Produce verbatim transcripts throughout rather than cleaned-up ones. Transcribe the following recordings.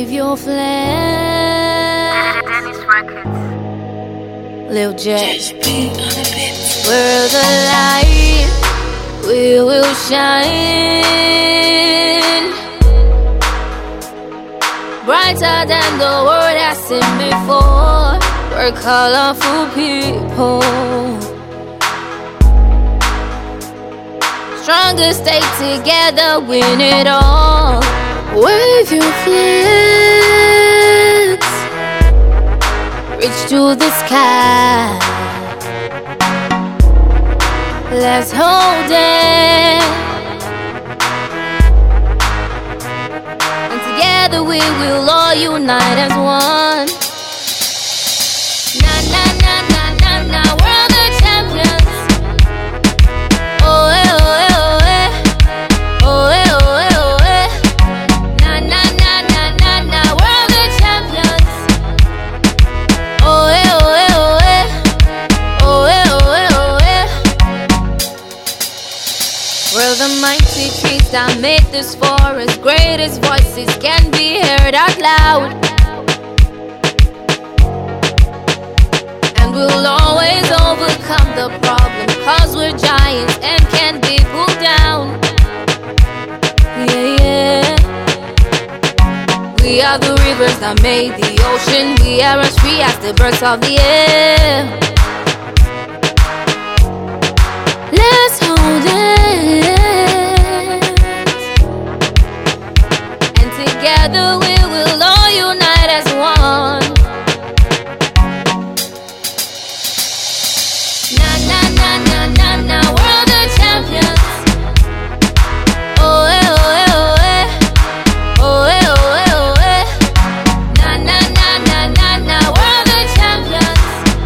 Wave your flag. Dennis Records. Lil J. We're the light, we will shine brighter than the world has seen before. We're colorful people, stronger, stay together, win it all. Wave your flags, reach to the sky. Let's hold it, and together we will all unite as one. Na na na na na na, we're the champions. Oh eh oh eh oh eh, oh eh oh eh oh eh. Na na na na na na, we're the champions. Oh eh oh eh oh eh, oh eh oh eh oh eh. We're the mighty trees that make this forest. Greatest voices can be heard out loud, and we'll always overcome the problem, cause we're giants and can't be pulled down. Yeah, yeah. We are the rivers that made the ocean. We are as free as the birds of the air. Let's hold it, and together we will all unite as one. Na na na na na na, we're the champions. Oh eh oh eh oh eh, oh eh oh eh oh eh. Na na na na na na, we're the champions.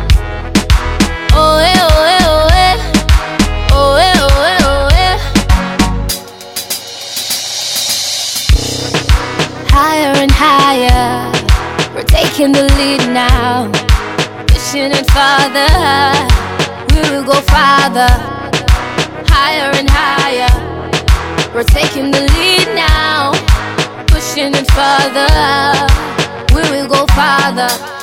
Oh eh oh eh oh eh, oh eh oh eh oh eh. Higher and higher, we're taking the lead now. Pushing it farther, we will go farther. Higher and higher, we're taking the lead now. Pushing it farther, we will go farther.